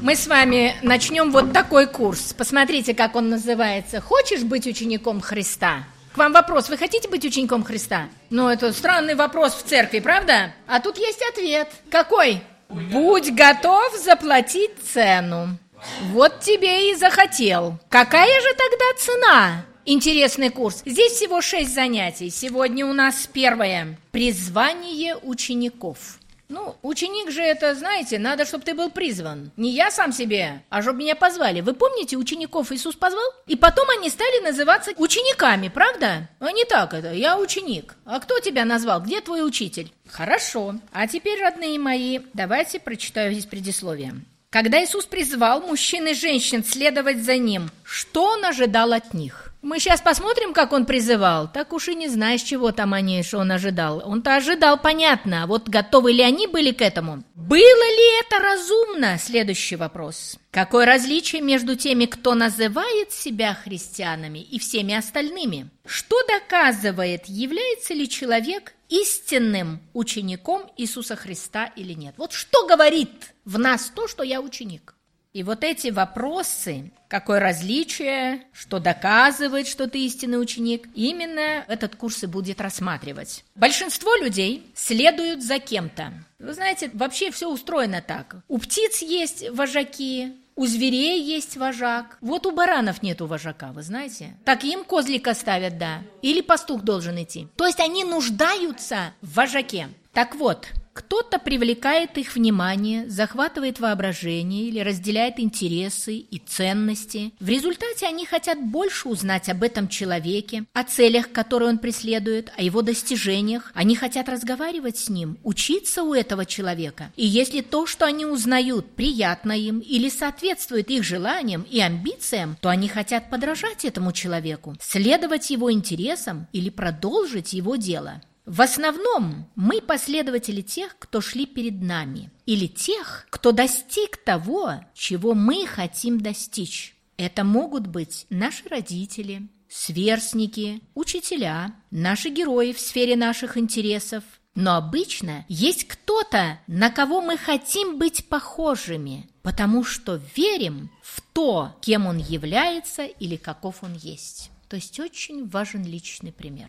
Мы с вами начнем вот такой курс. Посмотрите, как он называется. «Хочешь быть учеником Христа?» К вам вопрос. Вы хотите быть учеником Христа? Ну, это странный вопрос в церкви, правда? А тут есть ответ. Какой? Будь готов заплатить цену. Вот тебе и захотел. Какая же тогда цена? Интересный курс. Здесь всего 6 занятий. Сегодня у нас первое. Призвание учеников. Ну, ученик же это, знаете, надо, чтобы ты был призван. Не я сам себе, а чтобы меня позвали. Вы помните, учеников Иисус позвал? И потом они стали называться учениками, правда? А не так это, я ученик. А кто тебя назвал? Где твой учитель? Хорошо. А теперь, родные мои, давайте прочитаю здесь предисловие. Когда Иисус призвал мужчин и женщин следовать за Ним, что Он ожидал от них? Мы сейчас посмотрим, как Он призывал. Так уж и не знаешь, чего там они, что Он ожидал. Он-то ожидал, понятно. А вот готовы ли они были к этому? Было ли это разумно? Следующий вопрос. Какое различие между теми, кто называет себя христианами, и всеми остальными? Что доказывает, является ли человек истинным учеником Иисуса Христа или нет? Вот что говорит в нас то, что я ученик? И вот эти вопросы, какое различие, что доказывает, что ты истинный ученик, именно этот курс и будет рассматривать. Большинство людей следуют за кем-то. Вы знаете, вообще все устроено так. У птиц есть вожаки, у зверей есть вожак. Вот у баранов нету вожака, вы знаете? Так им козлика ставят, да. Или пастух должен идти. То есть они нуждаются в вожаке. Так вот, кто-то привлекает их внимание, захватывает воображение или разделяет интересы и ценности. В результате они хотят больше узнать об этом человеке, о целях, которые он преследует, о его достижениях. Они хотят разговаривать с ним, учиться у этого человека. И если то, что они узнают, приятно им или соответствует их желаниям и амбициям, то они хотят подражать этому человеку, следовать его интересам или продолжить его дело. В основном мы последователи тех, кто шли перед нами, или тех, кто достиг того, чего мы хотим достичь. Это могут быть наши родители, сверстники, учителя, наши герои в сфере наших интересов. Но обычно есть кто-то, на кого мы хотим быть похожими, потому что верим в то, кем он является или каков он есть. То есть очень важен личный пример.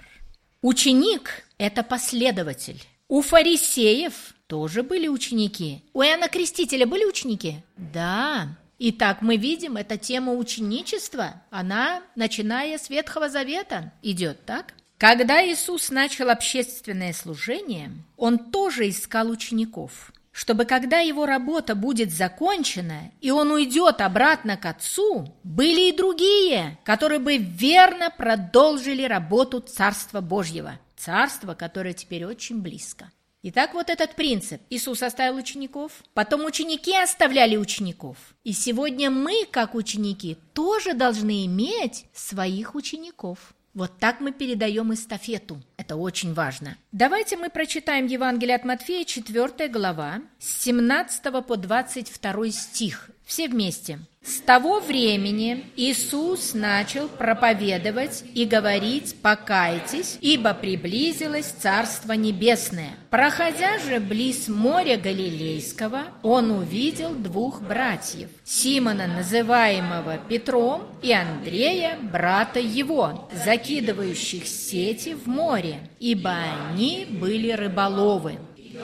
Ученик – это последователь. У фарисеев тоже были ученики. У Иоанна Крестителя были ученики? Да. Итак, мы видим, эта тема ученичества, она, начиная с Ветхого Завета, идет, так? Когда Иисус начал общественное служение, Он тоже искал учеников, чтобы когда Его работа будет закончена, и Он уйдет обратно к Отцу, были и другие, которые бы верно продолжили работу Царства Божьего, Царства, которое теперь очень близко. Итак, вот этот принцип. Иисус оставил учеников, потом ученики оставляли учеников. И сегодня мы, как ученики, тоже должны иметь своих учеников. Вот так мы передаем эстафету. Это очень важно. Давайте мы прочитаем Евангелие от Матфея, 4 глава, с 17 по 22 стих. Все вместе. «С того времени Иисус начал проповедовать и говорить: покайтесь, ибо приблизилось Царство Небесное. Проходя же близ моря Галилейского, Он увидел 2 братьев, Симона, называемого Петром, и Андрея, брата его, закидывающих сети в море, ибо они были рыболовы.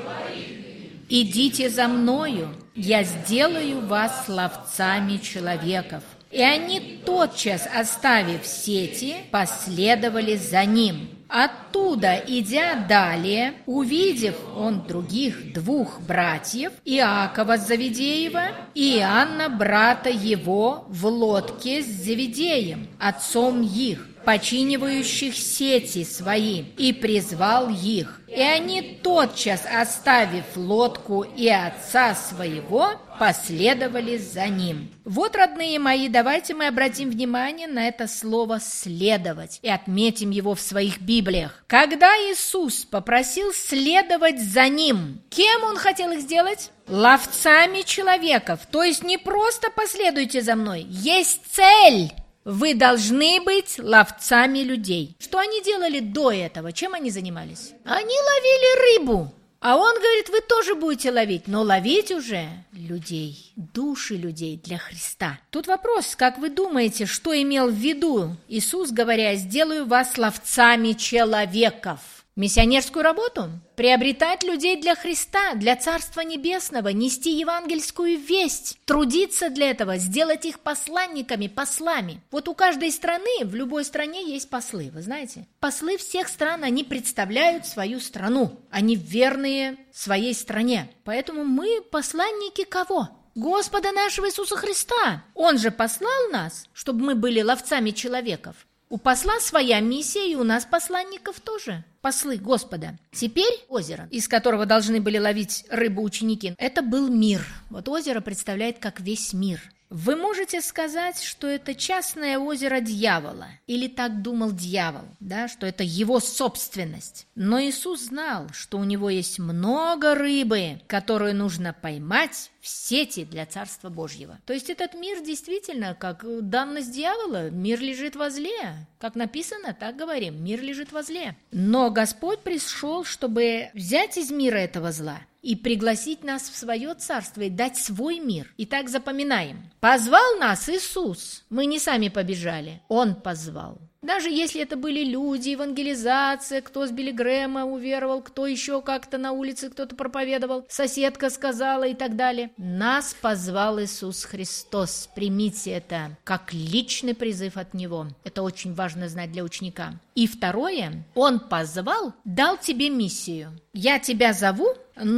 Идите за мною, я сделаю вас ловцами человеков. И они, тотчас оставив сети, последовали за ним. Оттуда, идя далее, увидев он других 2 братьев, Иакова Завидеева и Иоанна, брата его, в лодке с Завидеем, отцом их, починивающих сети свои, и призвал их. И они, тотчас оставив лодку и отца своего, последовали за ним». Вот, родные мои, давайте мы обратим внимание на это слово «следовать» и отметим его в своих Библиях. Когда Иисус попросил следовать за Ним, кем Он хотел их сделать? Ловцами человеков. То есть не просто последуйте за мной, есть цель. Вы должны быть ловцами людей. Что они делали до этого? Чем они занимались? Они ловили рыбу. А он говорит, вы тоже будете ловить, но ловить уже людей, души людей для Христа. Тут вопрос, как вы думаете, что имел в виду Иисус, говоря, «сделаю вас ловцами человеков»? Миссионерскую работу? Приобретать людей для Христа, для Царства Небесного, нести евангельскую весть, трудиться для этого, сделать их посланниками, послами. Вот у каждой страны, в любой стране есть послы, вы знаете? Послы всех стран, они представляют свою страну, они верные своей стране. Поэтому мы посланники кого? Господа нашего Иисуса Христа. Он же послал нас, чтобы мы были ловцами человеков. У посла своя миссия, и у нас посланников тоже. Послы Господа. Теперь озеро, из которого должны были ловить рыбу ученики, это был мир. Вот озеро представляет как весь мир. Вы можете сказать, что это частное озеро дьявола, или так думал дьявол, да, что это его собственность. Но Иисус знал, что у него есть много рыбы, которую нужно поймать в сети для Царства Божьего. То есть этот мир действительно, как данность дьявола, мир лежит возле. Как написано, так говорим, мир лежит возле. Но Господь пришел, чтобы взять из мира этого зла и пригласить нас в свое царство и дать свой мир. Итак, запоминаем. Позвал нас Иисус. Мы не сами побежали, Он позвал. Даже если это были люди, евангелизация, кто с Билли Грэма уверовал, кто еще как-то на улице кто-то проповедовал, соседка сказала и так далее. Нас позвал Иисус Христос. Примите это как личный призыв от Него. Это очень важно знать для ученика. И второе, Он позвал, дал тебе миссию. Я тебя зову,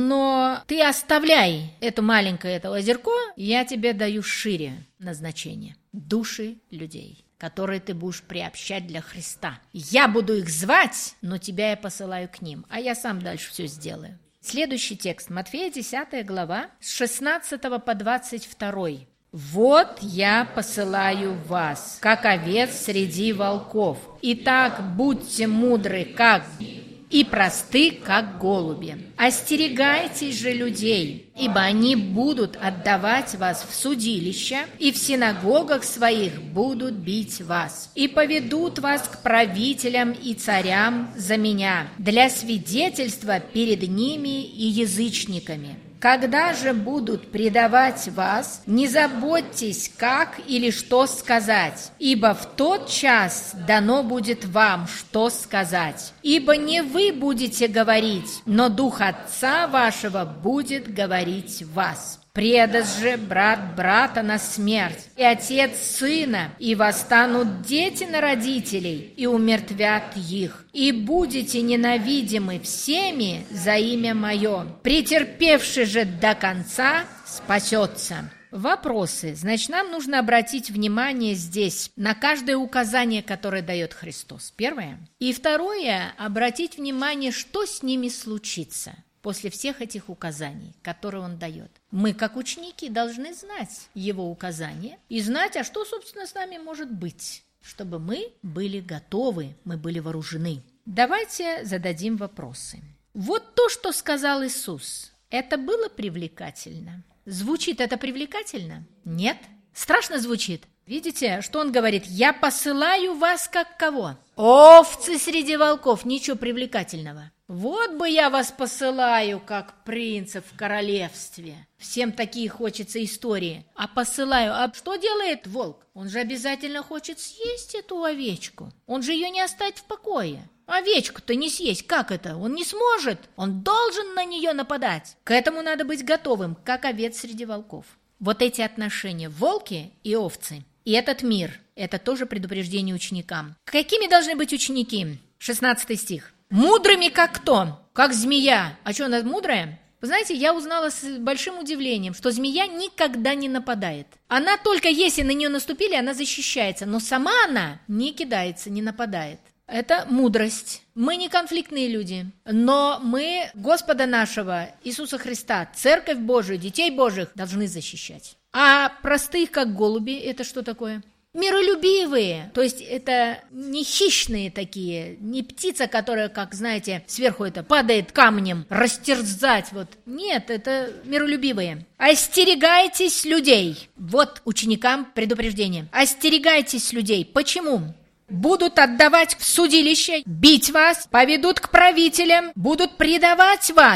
но ты оставляй это маленькое озерко, я тебе даю шире назначение. Души людей, которые ты будешь приобщать для Христа. Я буду их звать, но тебя я посылаю к ним, а я сам дальше все сделаю. Следующий текст, Матфея 10 глава, с 16 по 22. «Вот я посылаю вас, как овец среди волков. Итак, будьте мудры, как и просты, как голуби. Остерегайтесь же людей, ибо они будут отдавать вас в судилища, и в синагогах своих будут бить вас, и поведут вас к правителям и царям за меня, для свидетельства перед ними и язычниками. Когда же будут предавать вас, не заботьтесь, как или что сказать, ибо в тот час дано будет вам, что сказать. Ибо не вы будете говорить, но Дух Отца вашего будет говорить в вас. Предаст же брат брата на смерть, и отец сына, и восстанут дети на родителей, и умертвят их. И будете ненавидимы всеми за имя мое. Претерпевший же до конца спасется». Вопросы. Значит, нам нужно обратить внимание здесь на каждое указание, которое дает Христос. Первое. И второе, обратить внимание, что с ними случится после всех этих указаний, которые Он дает. Мы, как ученики, должны знать Его указания и знать, а что, собственно, с нами может быть, чтобы мы были готовы, мы были вооружены. Давайте зададим вопросы. Вот то, что сказал Иисус, это было привлекательно? Звучит это привлекательно? Нет? Страшно звучит? Видите, что Он говорит? «Я посылаю вас как кого? Овцы среди волков». Ничего привлекательного. Вот бы я вас посылаю, как принцев в королевстве. Всем такие хочется истории. А посылаю. А что делает волк? Он же обязательно хочет съесть эту овечку. Он же ее не оставит в покое. Овечку-то не съесть. Как это? Он не сможет. Он должен на нее нападать. К этому надо быть готовым, как овец среди волков. Вот эти отношения волки и овцы. И этот мир, это тоже предупреждение ученикам. Какими должны быть ученики? 16 стих. Мудрыми как кто? Как змея. А что, она мудрая? Вы знаете, я узнала с большим удивлением, что змея никогда не нападает. Она только если на нее наступили, она защищается, но сама она не кидается, не нападает. Это мудрость. Мы не конфликтные люди, но мы Господа нашего, Иисуса Христа, Церковь Божию, детей Божьих должны защищать. А простых, как голуби, это что такое? Миролюбивые, то есть это не хищные такие, не птица, которая, как знаете, сверху это падает камнем, растерзать, вот. Нет, это миролюбивые. Остерегайтесь людей. Вот ученикам предупреждение. Остерегайтесь людей. Почему? Будут отдавать в судилище, бить вас, поведут к правителям, будут предавать вас.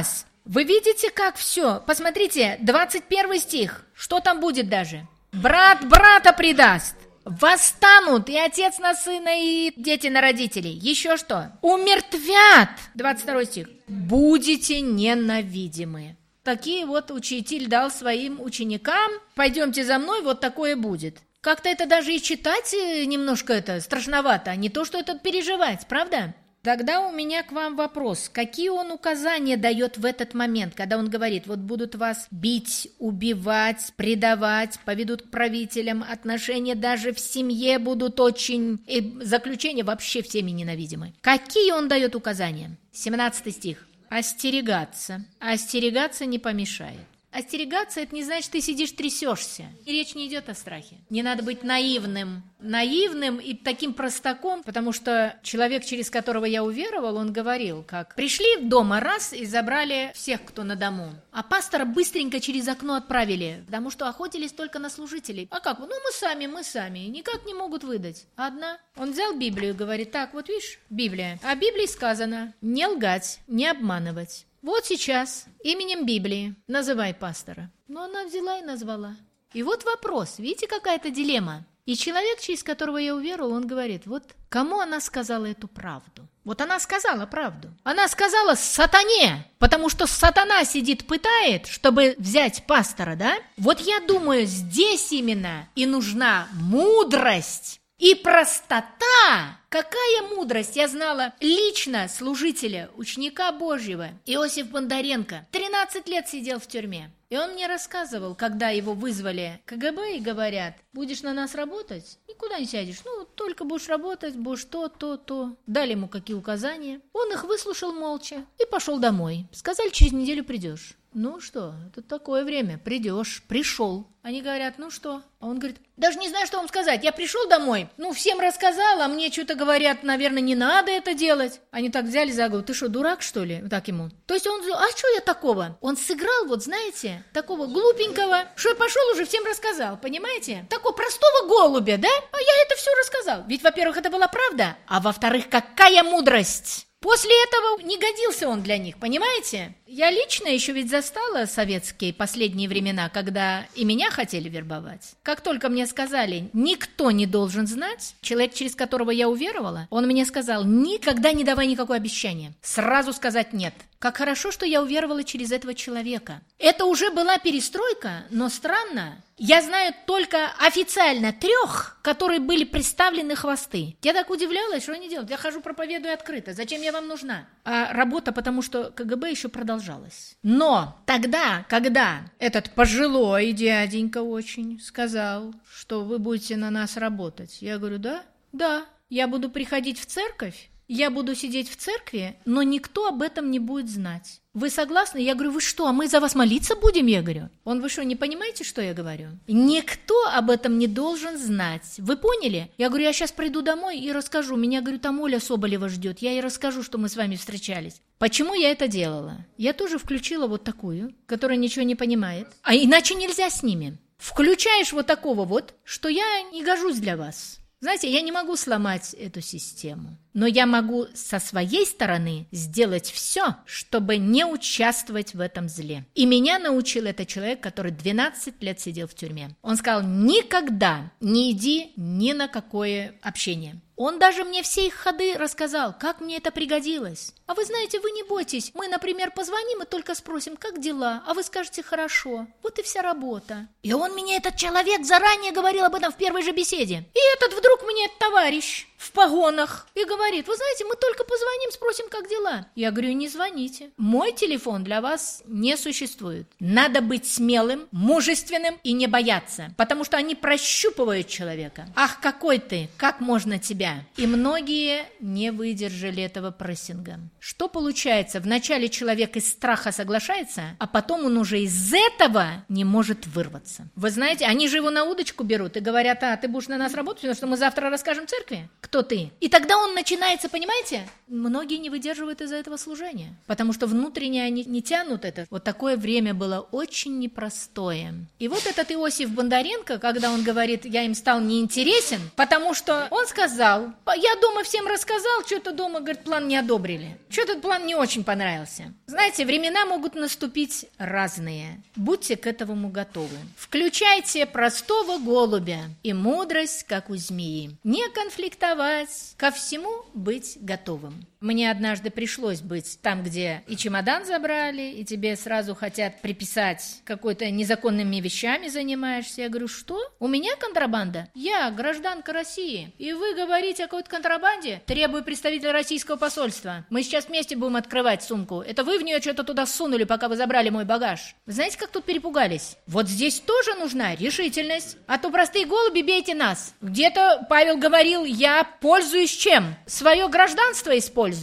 Вы видите, как все? Посмотрите, 21 стих. Что там будет даже? Брат брата предаст. Восстанут и отец на сына, и дети на родителей. Еще что? Умертвят. 22 стих. Будете ненавидимы. Такие вот учитель дал своим ученикам. Пойдемте за мной, вот такое будет. Как-то это даже и читать немножко это страшновато, а не то, что это переживать, правда? Тогда у меня к вам вопрос. Какие он указания дает в этот момент, когда он говорит, вот будут вас бить, убивать, предавать, поведут к правителям, отношения даже в семье будут очень... И заключения вообще всеми ненавидимы. Какие он дает указания? 17 стих. Остерегаться. Остерегаться не помешает. Остерегаться – это не значит, ты сидишь, трясешься. И речь не идет о страхе. Не надо быть наивным. Наивным и таким простаком, потому что человек, через которого я уверовал, он говорил, как пришли дома раз и забрали всех, кто на дому. А пастора быстренько через окно отправили, потому что охотились только на служителей. А как? Ну, мы сами. Никак не могут выдать. Одна. Он взял Библию и говорит, так, вот видишь, Библия. А в Библии сказано, не лгать, не обманывать. Вот сейчас именем Библии называй пастора. Но она взяла и назвала. И вот вопрос, видите, какая-то дилемма. И человек, через которого я уверовал, он говорит, вот кому она сказала эту правду? Вот она сказала правду. Она сказала сатане, потому что сатана сидит, пытает, чтобы взять пастора, да? Вот я думаю, здесь именно и нужна мудрость. И простота, какая мудрость! Я знала лично служителя, ученика Божьего, Иосиф Бондаренко. 13 лет сидел в тюрьме. И он мне рассказывал, когда его вызвали КГБ и говорят, будешь на нас работать, никуда не сядешь. Ну, только будешь работать, будешь то. Дали ему какие указания. Он их выслушал молча и пошел домой. Сказали, через неделю придешь. Ну что, это такое время, придешь, пришел. Они говорят, ну что? А он говорит, даже не знаю, что вам сказать. Я пришел домой, всем рассказал, а мне что-то говорят, наверное, не надо это делать. Они так взяли за голову, ты что, дурак, что ли? Так ему. То есть он, а что я такого? Он сыграл, вот знаете, такого глупенького, что я пошел уже всем рассказал, понимаете? Такого простого голубя, да? А я это все рассказал. Ведь, во-первых, это была правда, а во-вторых, какая мудрость! После этого не годился он для них, понимаете? Я лично еще ведь застала советские последние времена, когда и меня хотели вербовать. Как только мне сказали, никто не должен знать, человек, через которого я уверовала, он мне сказал, никогда не давай никакое обещание, сразу сказать нет. Как хорошо, что я уверовала через этого человека. Это уже была перестройка, но странно. Я знаю только официально 3, которые были представлены хвосты. Я так удивлялась, что они делают. Я хожу, проповедую открыто. Зачем я вам нужна? А работа, потому что КГБ еще продолжалась. Но тогда, когда этот пожилой дяденька очень сказал, что вы будете на нас работать, я говорю, да, я буду приходить в церковь, я буду сидеть в церкви, но никто об этом не будет знать. Вы согласны? Я говорю, вы что, а мы за вас молиться будем? Я говорю. Он, вы что, не понимаете, что я говорю? Никто об этом не должен знать. Вы поняли? Я говорю, я сейчас приду домой и расскажу. Меня, говорю, там Оля Соболева ждет. Я ей расскажу, что мы с вами встречались. Почему я это делала? Я тоже включила вот такую, которая ничего не понимает. А иначе нельзя с ними. Включаешь вот такого вот, что я не гожусь для вас. Знаете, я не могу сломать эту систему, но я могу со своей стороны сделать все, чтобы не участвовать в этом зле. И меня научил этот человек, который 12 лет сидел в тюрьме. Он сказал, никогда не иди ни на какое общение. Он даже мне все их ходы рассказал, как мне это пригодилось. А вы знаете, вы не бойтесь. Мы, например, позвоним и только спросим, как дела, а вы скажете хорошо. Вот и вся работа. И он мне, этот человек, заранее говорил об этом в первой же беседе. И этот вдруг мне товарищ в погонах и говорит, вы знаете, мы только позвоним, спросим, как дела. Я говорю, не звоните. Мой телефон для вас не существует. Надо быть смелым, мужественным и не бояться, потому что они прощупывают человека. Ах, какой ты, как можно тебя? И многие не выдержали этого прессинга. Что получается? Вначале человек из страха соглашается, а потом он уже из этого не может вырваться. Вы знаете, они же его на удочку берут и говорят, ты будешь на нас работать, потому что мы завтра расскажем церкви. кто ты. И тогда он начинается, понимаете? Многие не выдерживают из-за этого служения, потому что внутренне они не тянут это. Вот такое время было очень непростое. И вот этот Иосиф Бондаренко, когда он говорит, я им стал неинтересен, потому что он сказал, я дома всем рассказал, что-то дома, говорит, план не одобрили. Что-то план не очень понравился. Знаете, времена могут наступить разные. Будьте к этому готовы. Включайте простого голубя и мудрость, как у змеи. Не конфликтовать, ко всему быть готовым. Мне однажды пришлось быть там, где и чемодан забрали, и тебе сразу хотят приписать какой-то незаконными вещами занимаешься. Я говорю, что? У меня контрабанда? Я гражданка России. И вы говорите о какой-то контрабанде? Требую представителя российского посольства. Мы сейчас вместе будем открывать сумку. Это вы в нее что-то туда сунули, пока вы забрали мой багаж. Вы знаете, как тут перепугались? Вот здесь тоже нужна решительность. А то простые голуби, бейте нас. Где-то Павел говорил, я пользуюсь чем? Свое гражданство использую.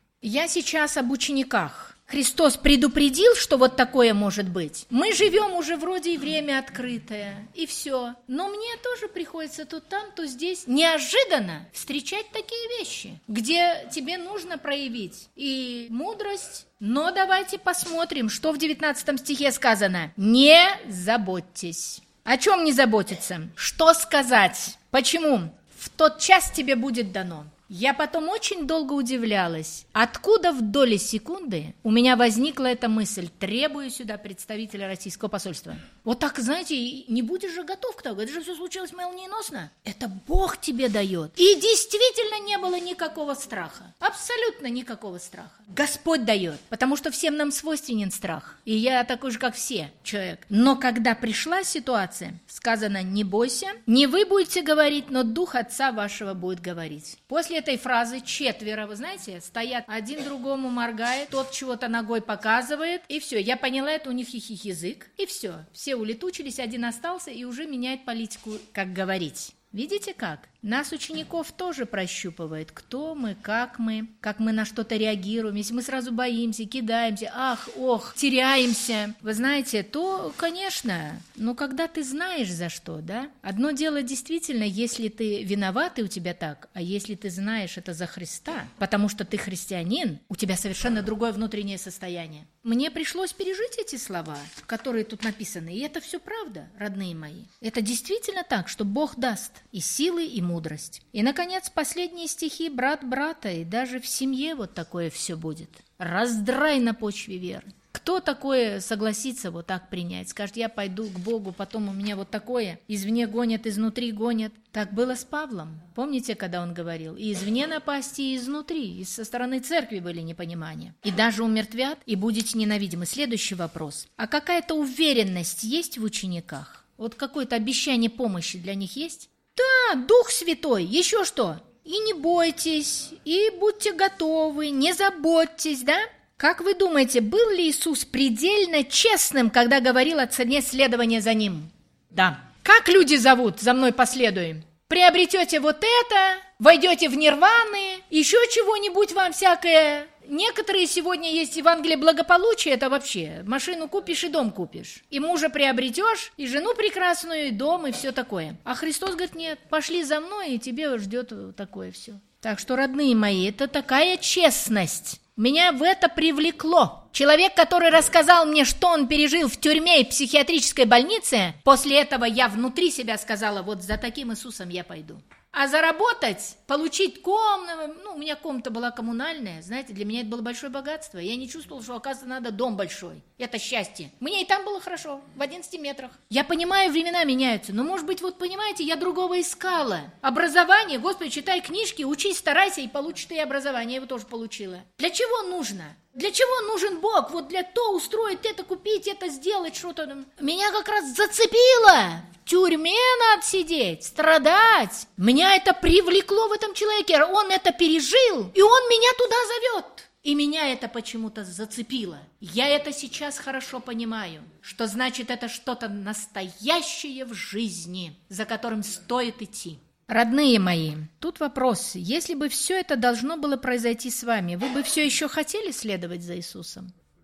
Я сейчас об учениках. Христос предупредил, что вот такое может быть. Мы живем уже вроде и время открытое, и все. Но мне тоже приходится то там, то здесь неожиданно встречать такие вещи, где тебе нужно проявить и мудрость. Но давайте посмотрим, что в 19 стихе сказано. Не заботьтесь. О чем не заботиться? Что сказать? Почему? В тот час тебе будет дано. Я потом очень долго удивлялась, откуда в доли секунды у меня возникла эта мысль, требую сюда представителя российского посольства. Вот так, знаете, не будешь же готов к тому, это же все случилось молниеносно. Это Бог тебе дает. И действительно не было никакого страха, абсолютно никакого страха. Господь дает, потому что всем нам свойственен страх. И я такой же, как все, человек. Но когда пришла ситуация, сказано, не бойся, не вы будете говорить, но Дух Отца вашего будет говорить. После этой фразы 4, вы знаете, стоят, один другому моргает, тот чего-то ногой показывает, и все. Я поняла, это у них их язык, и все. Все улетучились, один остался и уже меняет политику, как говорить. Видите как? Нас, учеников, тоже прощупывает, кто мы, как мы на что-то реагируем. Если мы сразу боимся, кидаемся, ах, ох, теряемся, вы знаете, то, конечно, но когда ты знаешь за что, да? Одно дело действительно, если ты виноват, и у тебя так, а если ты знаешь это за Христа, потому что ты христианин, у тебя совершенно другое внутреннее состояние. Мне пришлось пережить эти слова, которые тут написаны, и это все правда, родные мои. Это действительно так, что Бог даст и силы, и мудрость. И, наконец, последние стихи брат брата, и даже в семье вот такое все будет. Раздрай на почве веры. Кто такое согласится вот так принять? Скажет, я пойду к Богу, потом у меня вот такое. Извне гонят, изнутри гонят. Так было с Павлом. Помните, когда он говорил? И извне напасти, и изнутри. И со стороны церкви были непонимания. И даже умертвят, и будете ненавидимы. Следующий вопрос. А какая-то уверенность есть в учениках? Вот какое-то обещание помощи для них есть? Да, Дух Святой, еще что? И не бойтесь, и будьте готовы, не заботьтесь, да? Как вы думаете, был ли Иисус предельно честным, когда говорил о цене следования за Ним? Да. Как люди зовут «За мной последуем»? Приобретете вот это, войдете в нирваны, еще чего-нибудь вам всякое. Некоторые сегодня есть Евангелие благополучия, это вообще машину купишь и дом купишь. И мужа приобретешь, и жену прекрасную, и дом, и все такое. А Христос говорит, нет, пошли за мной, и тебе ждет такое все. Так что, родные мои, это такая честность. Меня в это привлекло. Человек, который рассказал мне, что он пережил в тюрьме и психиатрической больнице, после этого я внутри себя сказала, вот за таким Иисусом я пойду. А заработать, получить комнату, у меня комната была коммунальная, знаете, для меня это было большое богатство. Я не чувствовала, что, оказывается, надо дом большой. Это счастье. Мне и там было хорошо, в 11 метрах. Я понимаю, времена меняются, но, может быть, вот понимаете, я другого искала. Образование, Господи, читай книжки, учись, старайся, и получишь ты образование. Я его тоже получила. Для чего нужно? Для чего нужен Бог? Вот для то устроить, это купить, это сделать, что-то. Меня как раз зацепило. В тюрьме надо сидеть, страдать. Меня это привлекло в этом человеке. Он это пережил, и он меня туда зовет. И меня это почему-то зацепило. Я это сейчас хорошо понимаю, что значит это что-то настоящее в жизни, за которым стоит идти. Родные мои, тут вопрос. Если бы все это должно было произойти с вами, вы бы все еще хотели следовать за Иисусом?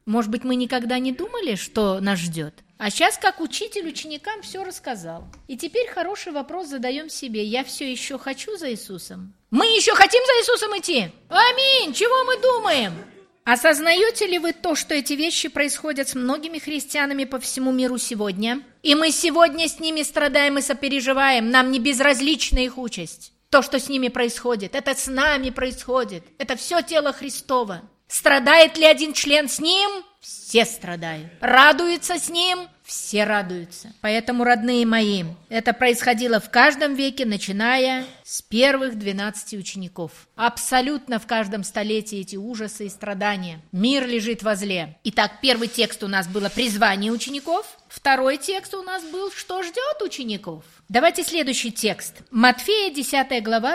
Может быть, мы никогда не думали, что нас ждет? А сейчас, как учитель, ученикам все рассказал. И теперь хороший вопрос задаем себе. Я все еще хочу за Иисусом? Мы еще хотим за Иисусом идти? Аминь! Чего мы думаем? Осознаете ли вы то, что эти вещи происходят с многими христианами по всему миру сегодня? И мы сегодня с ними страдаем и сопереживаем. Нам не безразлична их участь. То, что с ними происходит, это с нами происходит. Это все тело Христово. Страдает ли один член с ним? Все страдают. Радуются с ним? Все радуются. Поэтому, родные мои, это происходило в каждом веке, начиная с первых 12 учеников. Абсолютно в каждом столетии эти ужасы и страдания. Мир лежит возле. Итак, первый текст у нас было призвание учеников. Второй текст у нас был, что ждет учеников. Давайте следующий текст. Матфея, 10 глава,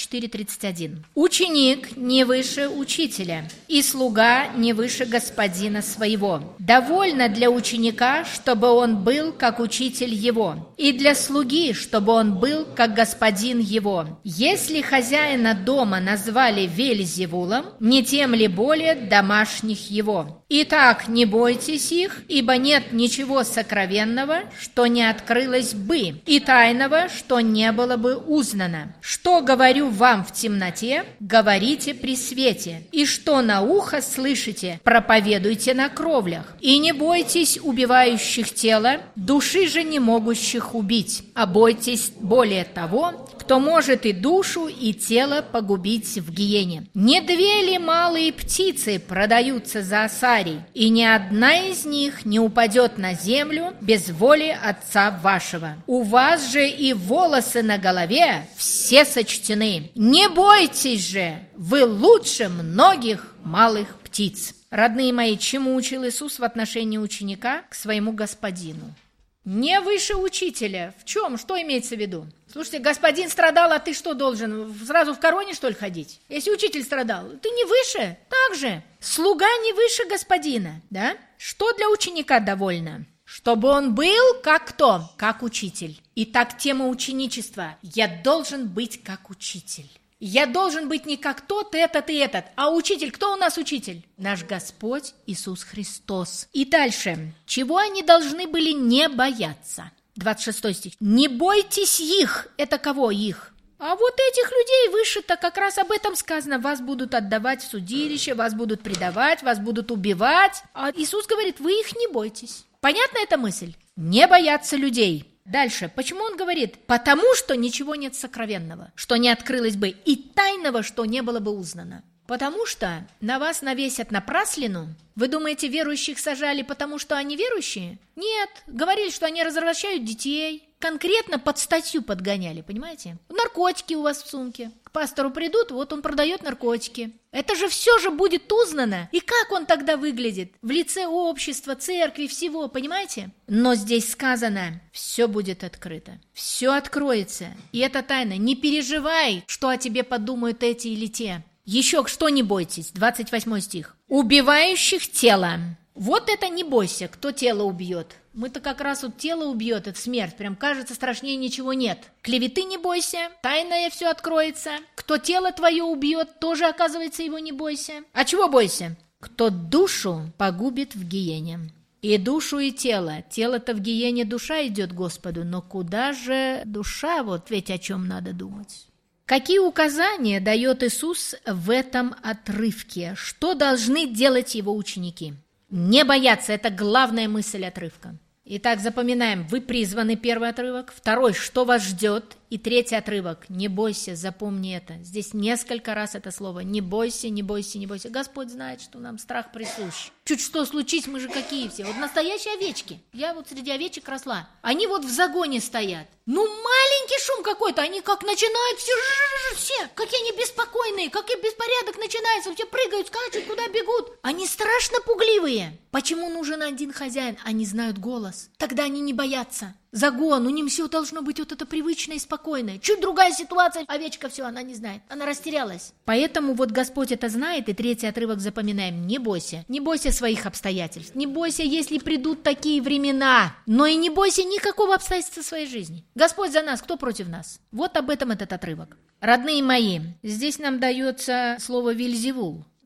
24-31. «Ученик не выше учителя, и слуга не выше господина своего. Довольно для ученика, чтобы он был, как учитель его, и для слуги, чтобы он был, как господин его. Если хозяина дома назвали Вельзевулом, не тем ли более домашних его? Итак, не бойтесь их, ибо нет ничего сокровенного, что не открылось бы, и тайного, что не было бы узнано. Что говорю вам в темноте, говорите при свете, и что на ухо слышите, проповедуйте на кровлях. И не бойтесь убивающих тело, души же не могущих убить, а бойтесь более того, кто может и душу, и тело погубить в гиене. Не две ли малые птицы продаются за осарий, и ни одна из них не упадет на землю без воли Отца вашего? У вас же и волосы на голове все сочтены. Не бойтесь же, вы лучше многих малых птиц». Родные мои, чему учил Иисус в отношении ученика к своему господину? Не выше учителя. В чем? Что имеется в виду? Слушайте, господин страдал, а ты что должен? Сразу в короне, что ли, ходить? Если учитель страдал, ты не выше? Так же. Слуга не выше господина, да? Что для ученика довольно? Чтобы он был как кто? Как учитель. Итак, тема ученичества. Я должен быть как учитель. Я должен быть не как тот, этот и этот, а учитель. Кто у нас учитель? Наш Господь Иисус Христос. И дальше. Чего они должны были не бояться? 26 стих. «Не бойтесь их». Это кого их? А вот этих людей выше-то как раз об этом сказано. Вас будут отдавать в судилище, вас будут предавать, вас будут убивать. А Иисус говорит, вы их не бойтесь. Понятна эта мысль? Не бояться людей. Дальше. Почему он говорит? Потому что ничего нет сокровенного, что не открылось бы, и тайного, что не было бы узнано. Потому что на вас навесят напраслину. Вы думаете, верующих сажали, потому что они верующие? Нет. Говорили, что они развращают детей. Конкретно под статью подгоняли, понимаете? Наркотики у вас в сумке. К пастору придут, вот он продает наркотики. Это же все же будет узнано. И как он тогда выглядит? В лице общества, церкви, всего, понимаете? Но здесь сказано, все будет открыто. Все откроется. И это тайна. Не переживай, что о тебе подумают эти или те. Еще что не бойтесь, 28 стих. «Убивающих тело». Вот это не бойся, кто тело убьет. Мы-то как раз вот тело убьет, это смерть. Прям кажется, страшнее ничего нет. Клеветы не бойся, тайное все откроется. Кто тело твое убьет, тоже, оказывается, его не бойся. А чего бойся? Кто душу погубит в гиене. И душу, и тело. Тело-то в гиене, душа идет Господу. Но куда же душа? Вот ведь о чем надо думать. Какие указания дает Иисус в этом отрывке? Что должны делать его ученики? Не бояться – это главная мысль отрывка. Итак, запоминаем, вы призваны, первый отрывок. Второй, что вас ждет. И третий отрывок, не бойся, запомни это. Здесь несколько раз это слово, не бойся, не бойся, не бойся. Господь знает, что нам страх присущ. Чуть что случись, мы же какие все. Вот настоящие овечки. Я вот среди овечек росла. Они вот в загоне стоят. Ну, маленький шум какой-то, они как начинают все, какие они беспокойные, какой беспорядок начинается, все прыгают, скачут, куда бегут. Они страшно пугливые. Почему нужен один хозяин? Они знают голос. Тогда они не боятся. Загон, у них все должно быть вот это привычное и спокойное. Чуть другая ситуация, овечка все, она не знает, она растерялась. Поэтому вот Господь это знает, и третий отрывок запоминаем. Не бойся своих обстоятельств, не бойся, если придут такие времена, но и не бойся никакого обстоятельства своей жизни. Господь за нас, кто против нас? Вот об этом этот отрывок. Родные мои, здесь нам дается слово Вельзевул.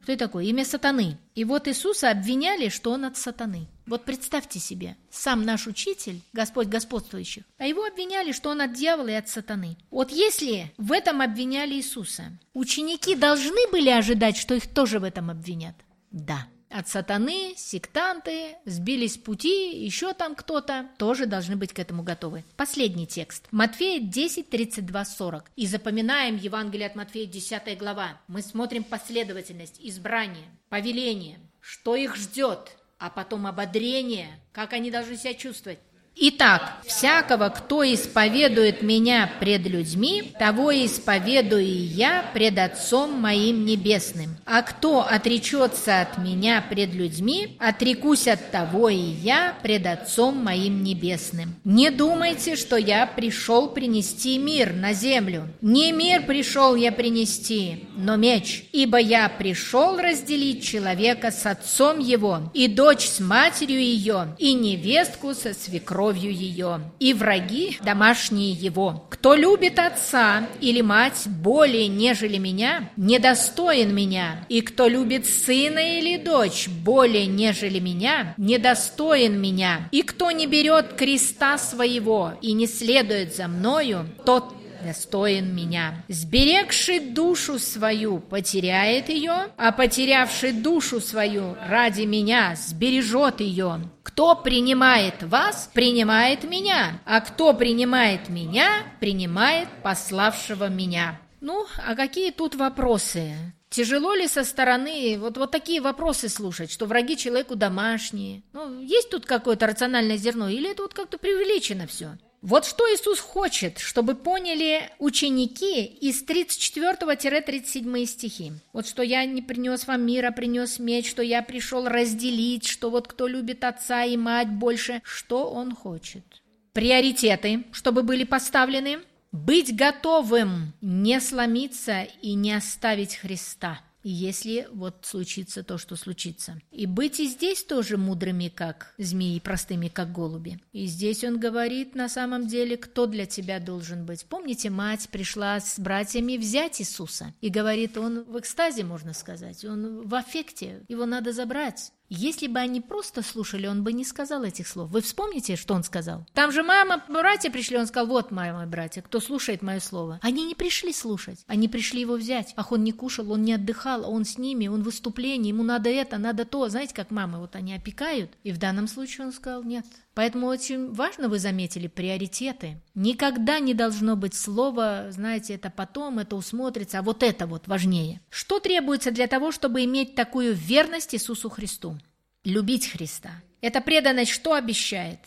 Кто это такой? Имя сатаны. И вот Иисуса обвиняли, что он от сатаны. Вот представьте себе, сам наш учитель, Господь господствующих, а его обвиняли, что он от дьявола и от сатаны. Вот если в этом обвиняли Иисуса, ученики должны были ожидать, что их тоже в этом обвинят? Да. От сатаны, сектанты, сбились с пути, еще там кто-то, тоже должны быть к этому готовы. Последний текст. Матфея 10, 32, 40. И запоминаем Евангелие от Матфея, 10 глава. Мы смотрим последовательность, избрание, повеление, что их ждет, а потом ободрение, как они должны себя чувствовать. Итак, всякого, кто исповедует меня пред людьми, того исповедую и я пред Отцом моим небесным. А кто отречется от меня пред людьми, отрекусь от того и я пред Отцом моим небесным. Не думайте, что я пришел принести мир на землю. Не мир пришел я принести, но меч. Ибо я пришел разделить человека с отцом его, и дочь с матерью ее, и невестку со свекровью ее, и враги домашние его. Кто любит отца или мать более, нежели меня, недостоин меня, и кто любит сына или дочь более, нежели меня, недостоин меня, и кто не берет креста своего и не следует за мною, тот достоин меня. Сберегший душу свою потеряет ее, а потерявший душу свою ради меня сбережет ее. Кто принимает вас, принимает меня, а кто принимает меня, принимает пославшего меня. Ну, а какие тут вопросы? Тяжело ли со стороны вот такие вопросы слушать, что враги человеку домашние? Ну, есть тут какое-то рациональное зерно, или это вот как-то преувеличено все? Вот что Иисус хочет, чтобы поняли ученики из 34-37 стихи. Вот что я не принес вам мир, а принес меч, что я пришел разделить, что вот кто любит отца и мать больше, что он хочет. Приоритеты, чтобы были поставлены. Быть готовым не сломиться и не оставить Христа, если вот случится то, что случится. И быть и здесь тоже мудрыми, как змеи, простыми, как голуби. И здесь он говорит, на самом деле, кто для тебя должен быть. Помните, мать пришла с братьями взять Иисуса. И говорит, он в экстазе, можно сказать, он в аффекте, его надо забрать. Если бы они просто слушали, он бы не сказал этих слов. Вы вспомните, что он сказал? Там же мама, братья пришли, он сказал, вот мои братья, кто слушает мое слово. Они не пришли слушать, они пришли его взять. Ах, он не кушал, он не отдыхал, он с ними, он в выступлении, ему надо это, надо то. Знаете, как мамы, вот они опекают. И в данном случае он сказал, нет. Поэтому очень важно, вы заметили, приоритеты. Никогда не должно быть слова, знаете, это потом, это усмотрится, а вот это вот важнее. Что требуется для того, чтобы иметь такую верность Иисусу Христу? Любить Христа. Эта преданность что обещает?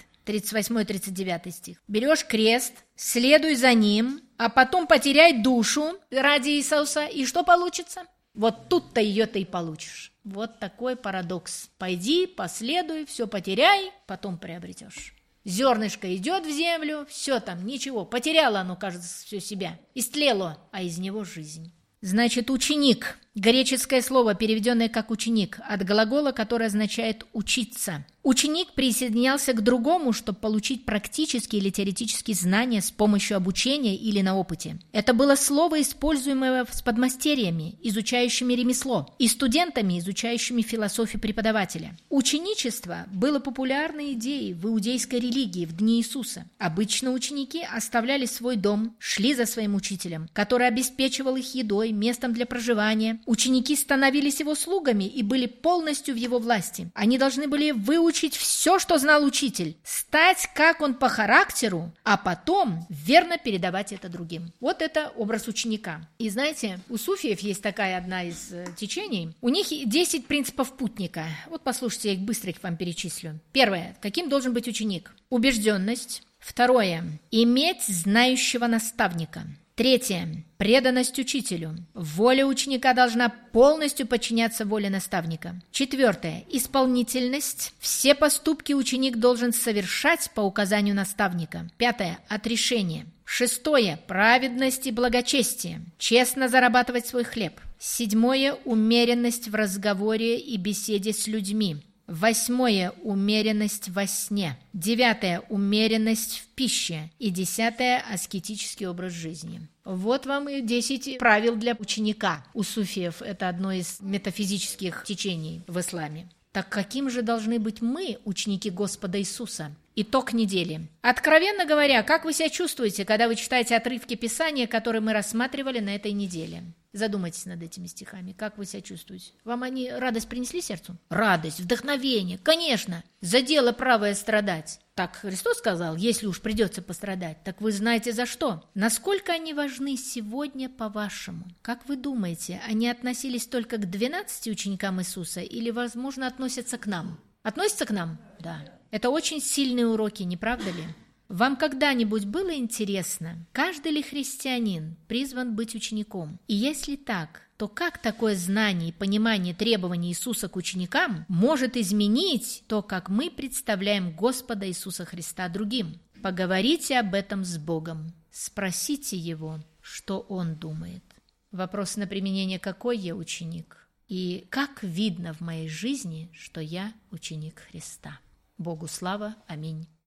38-39 стих. Берешь крест, следуй за ним, а потом потеряй душу ради Иисуса, и что получится? Вот тут-то ее-то и получишь. Вот такой парадокс. Пойди, последуй, все потеряй, потом приобретешь. Зернышко идет в землю, все там, ничего, потеряло оно, кажется, все себя, истлело, а из него жизнь. Значит, ученик. Греческое слово, переведенное как ученик, от глагола, который означает учиться. Ученик присоединялся к другому, чтобы получить практические или теоретические знания с помощью обучения или на опыте. Это было слово, используемое с подмастерьями, изучающими ремесло, и студентами, изучающими философию преподавателя. Ученичество было популярной идеей в иудейской религии в дни Иисуса. Обычно ученики оставляли свой дом, шли за своим учителем, который обеспечивал их едой, местом для проживания. Ученики становились его слугами и были полностью в его власти. Они должны были выучить все, что знал учитель, стать, как он по характеру, а потом верно передавать это другим. Вот это образ ученика. И знаете, у суфиев есть такая одна из течений. У них 10 принципов путника. Вот послушайте, я их быстро вам перечислю. Первое. Каким должен быть ученик? Убежденность. Второе. Иметь знающего наставника. Третье. Преданность учителю. Воля ученика должна полностью подчиняться воле наставника. Четвертое. Исполнительность. Все поступки ученик должен совершать по указанию наставника. Пятое. Отрешение. Шестое. Праведность и благочестие. Честно зарабатывать свой хлеб. Седьмое. Умеренность в разговоре и беседе с людьми. 8. Умеренность во сне. 9. Умеренность в пище. И 10. Аскетический образ жизни. Вот вам и 10 правил для ученика. У суфиев это одно из метафизических течений в исламе. Так каким же должны быть мы, ученики Господа Иисуса? Итог недели. Откровенно говоря, как вы себя чувствуете, когда вы читаете отрывки Писания, которые мы рассматривали на этой неделе? Задумайтесь над этими стихами. Как вы себя чувствуете? Вам они радость принесли сердцу? Радость, вдохновение, конечно. За дело правое страдать. Так Христос сказал, если уж придется пострадать. Так вы знаете за что? Насколько они важны сегодня по-вашему? Как вы думаете, они относились только к 12 ученикам Иисуса или, возможно, относятся к нам? Относятся к нам? Да. Это очень сильные уроки, не правда ли? Вам когда-нибудь было интересно, каждый ли христианин призван быть учеником? И если так, то как такое знание и понимание требований Иисуса к ученикам может изменить то, как мы представляем Господа Иисуса Христа другим? Поговорите об этом с Богом. Спросите Его, что Он думает. Вопрос на применение: какой я ученик? И как видно в моей жизни, что я ученик Христа? Богу слава. Аминь.